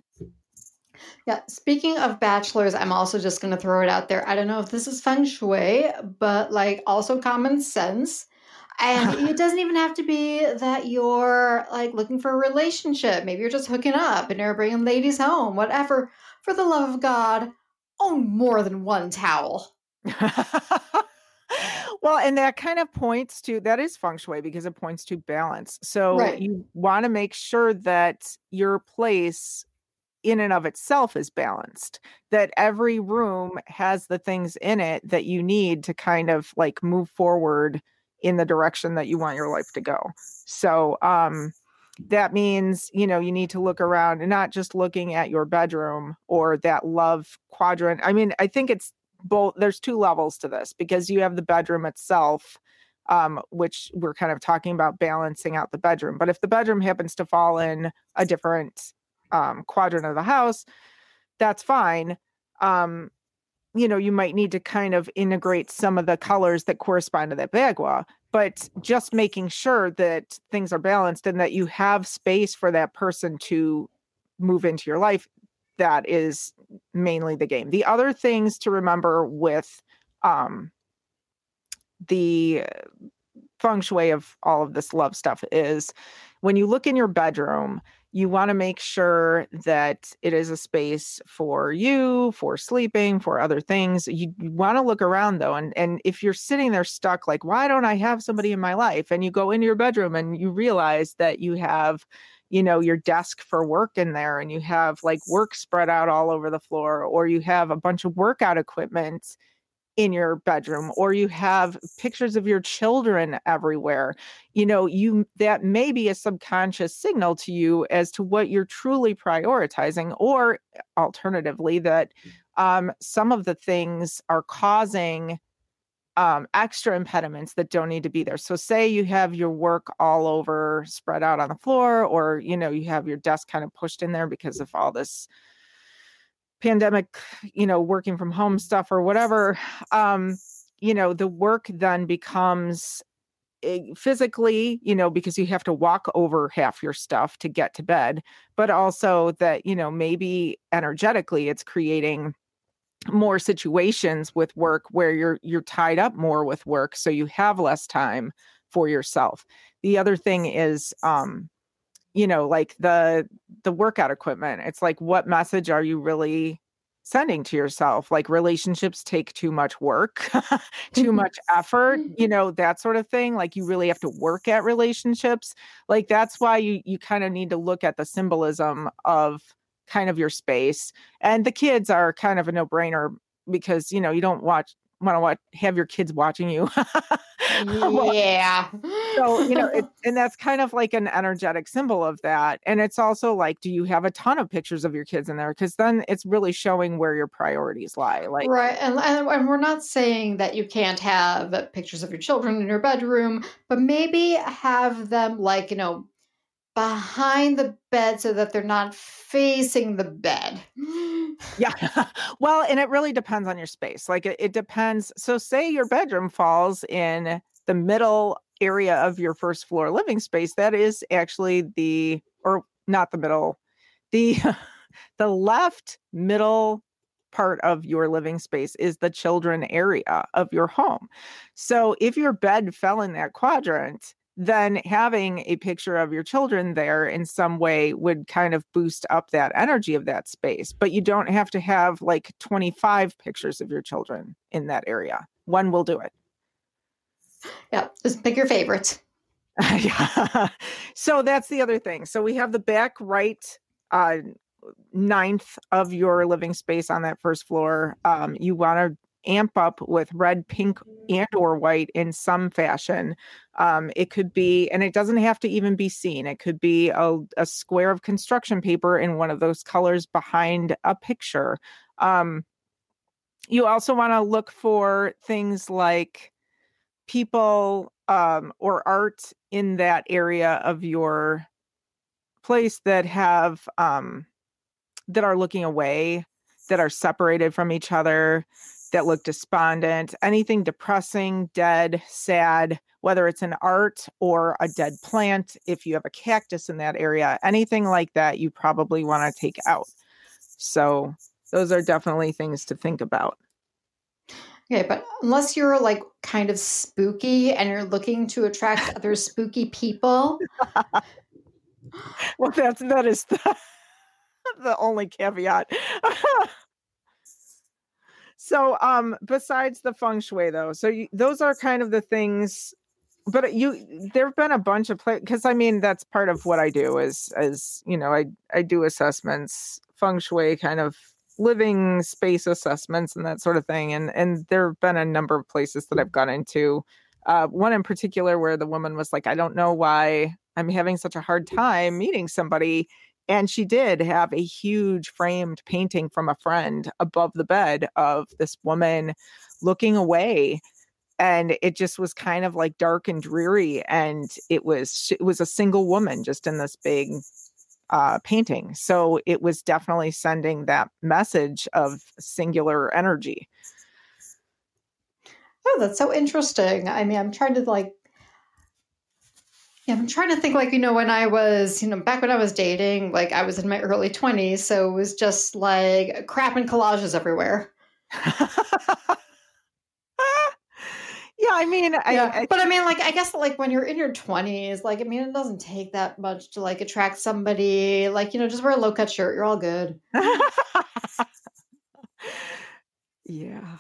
Yeah. Speaking of bachelors, I'm also just going to throw it out there. I don't know if this is feng shui, but like also common sense. And it doesn't even have to be that you're like looking for a relationship. Maybe you're just hooking up and you're bringing ladies home, whatever. For the love of God, own more than one towel. Well, and that kind of points to, that is feng shui because it points to balance. So Right. you want to make sure that your place in and of itself is balanced, that every room has the things in it that you need to kind of like move forward in the direction that you want your life to go. So, um, that means, you know, you need to look around and not just looking at your bedroom or that love quadrant. I mean, I think it's both, there's two levels to this because you have the bedroom itself, um, which we're kind of talking about balancing out the bedroom. But if the bedroom happens to fall in a different um, quadrant of the house, that's fine. Um, you know, you might need to kind of integrate some of the colors that correspond to that bagua, but just making sure that things are balanced and that you have space for that person to move into your life. That is mainly the game. The other things to remember with um, the feng shui of all of this love stuff is when you look in your bedroom, you want to make sure that it is a space for you, for sleeping, for other things. You, you want to look around though. And, and if you're sitting there stuck, like, why don't I have somebody in my life? And you go into your bedroom and you realize that you have, you know, your desk for work in there and you have like work spread out all over the floor, or you have a bunch of workout equipment in your bedroom, or you have pictures of your children everywhere, you know, you that may be a subconscious signal to you as to what you're truly prioritizing, or alternatively that um, some of the things are causing um, extra impediments that don't need to be there. So say you have your work all over spread out on the floor, or, you know, you have your desk kind of pushed in there because of all this pandemic, you know, working from home stuff or whatever, um, you know, the work then becomes physically, you know, because you have to walk over half your stuff to get to bed, but also that, you know, maybe energetically it's creating more situations with work where you're you're tied up more with work, so you have less time for yourself. The other thing is um you know, like the the workout equipment. It's like, what message are you really sending to yourself? Like, relationships take too much work, too much effort, you know, that sort of thing. Like, you really have to work at relationships. Like, that's why you you kind of need to look at the symbolism of kind of your space. And the kids are kind of a no-brainer because, you know, you don't watch want to watch have your kids watching you. Yeah. So, you know, it, and that's kind of like an energetic symbol of that. And it's also like, do you have a ton of pictures of your kids in there? Because then it's really showing where your priorities lie. Like, right. And, and, and we're not saying that you can't have pictures of your children in your bedroom, but maybe have them like, you know, behind the bed so that they're not facing the bed. yeah. Well, and it really depends on your space. Like it, it depends. So say your bedroom falls in the middle area of your first floor living space. That is actually the, or not the middle, the, the left middle part of your living space is the children area of your home. So if your bed fell in that quadrant, then having a picture of your children there in some way would kind of boost up that energy of that space. But you don't have to have like twenty-five pictures of your children in that area. One will do it. Yeah, just pick your favorites. Yeah. So that's the other thing. So we have the back right uh, ninth of your living space on that first floor. Um, you want to amp up with red, pink, and or white in some fashion. Um, it could be, and it doesn't have to even be seen. It could be a, a square of construction paper in one of those colors behind a picture. Um, you also want to look for things like people um, or art in that area of your place that have um, that are looking away, that are separated from each other, that look despondent, anything depressing, dead, sad, whether it's an art or a dead plant. If you have a cactus in that area, anything like that, you probably want to take out. So those are definitely things to think about. Okay, but unless you're like kind of spooky and you're looking to attract other spooky people. Well, that's, that is the, the only caveat. So, um, besides the feng shui, though, so you, those are kind of the things. But you, there've been a bunch of places because I mean that's part of what I do is, as you know, I I do assessments, feng shui, kind of living space assessments and that sort of thing. And and there've been a number of places that I've gone into. Uh, one in particular where the woman was like, I don't know why I'm having such a hard time meeting somebody. And she did have a huge framed painting from a friend above the bed of this woman looking away. and it just was kind of like dark and dreary, and it was it was a single woman just in this big uh, painting. So it was definitely sending that message of singular energy. Oh, that's so interesting. I mean, I'm trying to like, yeah, I'm trying to think like, you know, when I was, you know, back when I was dating, like I was in my early twenties. So it was just like crap and collages everywhere. Yeah, I mean, I, yeah, I, but I mean, like, I guess, like, when you're in your twenties, like, I mean, it doesn't take that much to, like, attract somebody. Like, you know, just wear a low-cut shirt. You're all good. Yeah.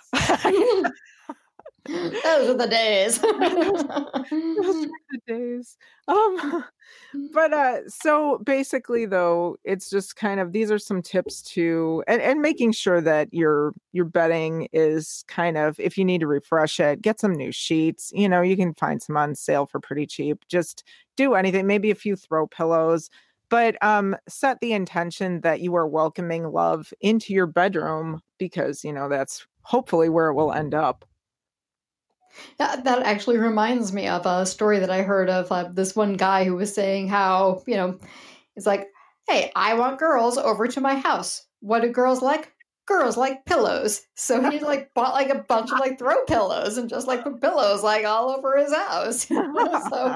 Those are the days. Those are the days. Um, but uh, so basically, though, it's just kind of these are some tips to and, and making sure that your your bedding is kind of, if you need to refresh it, get some new sheets. You know, you can find some on sale for pretty cheap. Just do anything, maybe a few throw pillows. But um, set the intention that you are welcoming love into your bedroom, because, you know, that's hopefully where it will end up. That, that actually reminds me of a story that I heard of uh, this one guy who was saying how, you know, it's like, hey, I want girls over to my house. What do girls like? Girls like pillows. So he like bought like a bunch of like throw pillows and just like put pillows like all over his house. So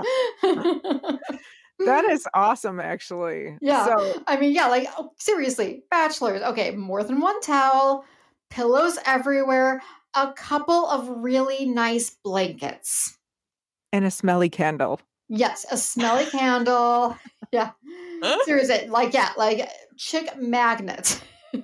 that is awesome, actually. Yeah. So, I mean, yeah, like oh, seriously, bachelors. Okay, more than one towel, pillows everywhere, a couple of really nice blankets. And a smelly candle. Yes, a smelly candle. Yeah. Seriously, like, yeah, like chick magnet.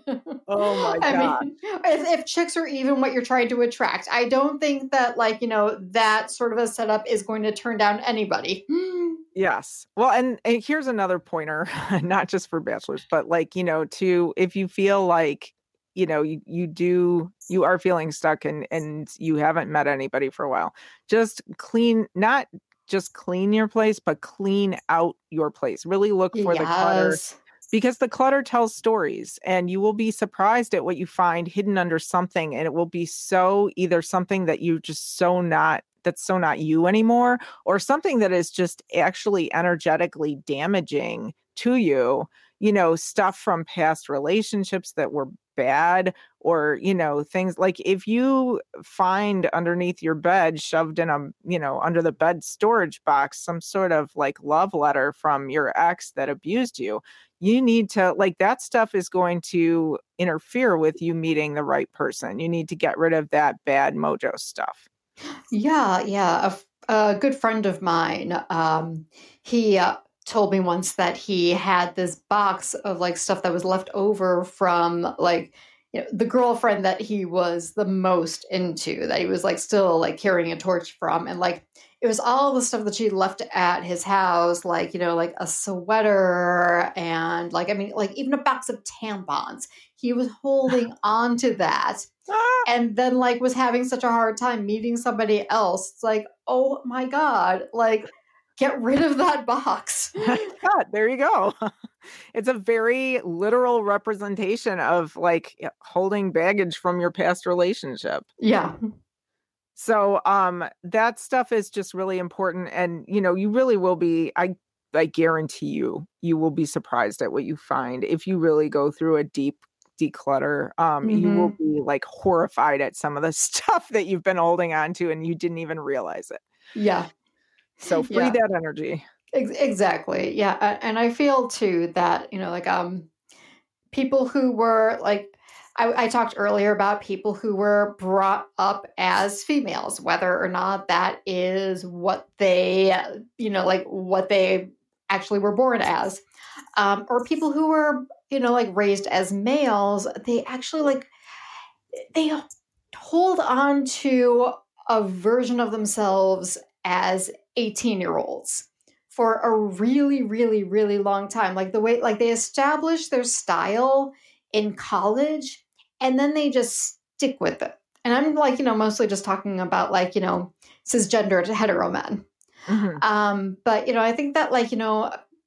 Oh my I God. mean, if, if chicks are even what you're trying to attract, I don't think that, like, you know, that sort of a setup is going to turn down anybody. Yes. Well, and, and here's another pointer, not just for bachelors, but like, you know, to if you feel like, you know, you, you do, you are feeling stuck and, and you haven't met anybody for a while, just clean, not just clean your place, but clean out your place. Really look for Yes. the clutter, because the clutter tells stories, and you will be surprised at what you find hidden under something. And it will be so either something that you just so not, that's so not you anymore, or something that is just actually energetically damaging to you, you know, stuff from past relationships that were bad, or, you know, things like if you find underneath your bed, shoved in a, you know, under the bed storage box, some sort of like love letter from your ex that abused you, you need to, like, that stuff is going to interfere with you meeting the right person. You need to get rid of that bad mojo stuff. Yeah, yeah. A, a good friend of mine, um, he uh, told me once that he had this box of like stuff that was left over from like, you know, the girlfriend that he was the most into, that he was like still like carrying a torch from. And like, it was all the stuff that she left at his house, like, you know, like a sweater and like, I mean, like even a box of tampons. He was holding on to that. And then like was having such a hard time meeting somebody else. It's like, oh my God, like get rid of that box. God, there you go. It's a very literal representation of like holding baggage from your past relationship. Yeah. So um that stuff is just really important. And you know, you really will be, I I guarantee you, you will be surprised at what you find if you really go through a deep declutter. Um, mm-hmm. You will be like horrified at some of the stuff that you've been holding on to and you didn't even realize it. Yeah. So free yeah. that energy. Ex- exactly. Yeah. And I feel too that, you know, like um, people who were like, I, I talked earlier about people who were brought up as females, whether or not that is what they, you know, like what they actually were born as, um, or people who were, you know, like raised as males. They actually like, they hold on to a version of themselves as eighteen year olds for a really, really, really long time. Like the way, like they establish their style in college and then they just stick with it. And I'm like, you know, mostly just talking about like, you know, cisgender hetero men. Mm-hmm. Um, but, you know, I think that like, you know,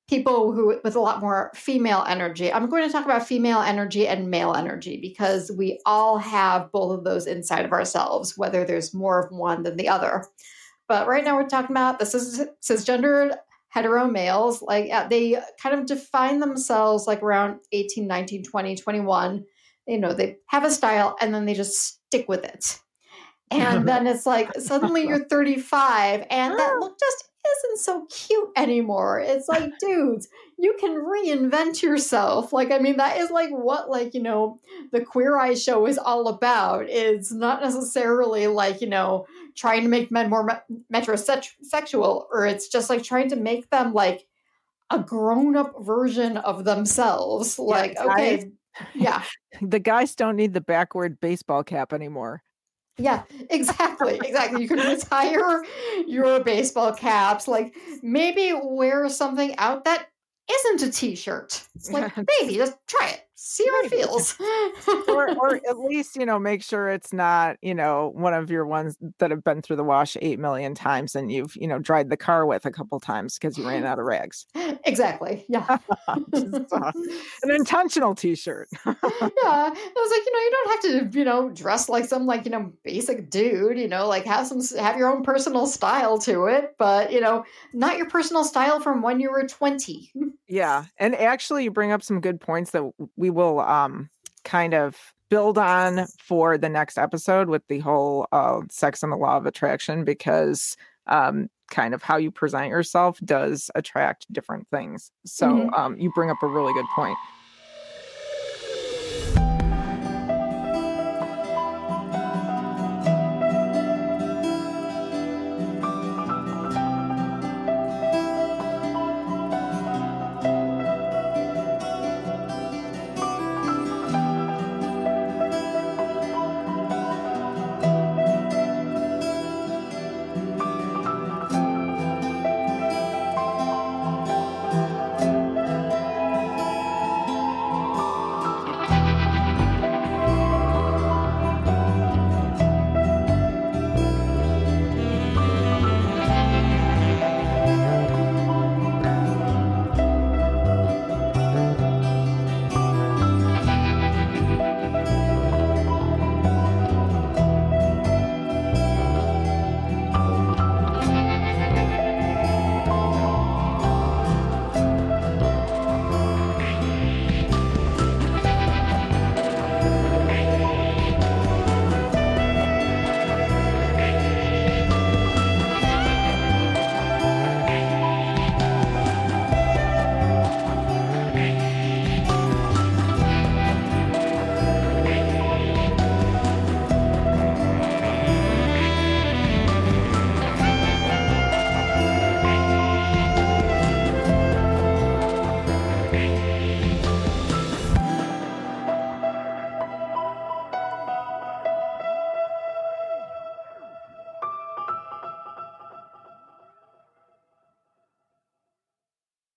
people who with a lot more female energy. I'm going to talk about female energy and male energy because we all have both of those inside of ourselves, whether there's more of one than the other. But right now we're talking about the cis- cisgendered hetero males. Like uh, they kind of define themselves like around eighteen, nineteen, twenty, twenty-one. You know, they have a style and then they just stick with it. And then it's like suddenly you're thirty-five and that look just isn't so cute anymore. It's like, dudes, you can reinvent yourself. Like, I mean, that is like what, like, you know, the Queer Eye show is all about. It's not necessarily like, you know, trying to make men more me- metrosexual, or it's just like trying to make them like a grown-up version of themselves. Like, Yeah, okay, guys. yeah. The guys don't need the backward baseball cap anymore. Yeah, exactly. Exactly. You can retire your baseball caps. Like maybe wear something out that isn't a t-shirt. It's like, baby, just try it. See how it feels. or, or at least, you know, make sure it's not, you know, one of your ones that have been through the wash eight million times and you've, you know, dried the car with a couple times because you ran out of rags. Exactly. Yeah. Just, uh, an intentional t-shirt. Yeah. I was like, you know, you don't have to, you know, dress like some like, you know, basic dude, you know, like have some, have your own personal style to it, but, you know, not your personal style from when you were twenty. Yeah. And actually you bring up some good points that we will um, kind of build on for the next episode with the whole uh, sex and the law of attraction, because um, kind of how you present yourself does attract different things. So Mhm. um, you bring up a really good point.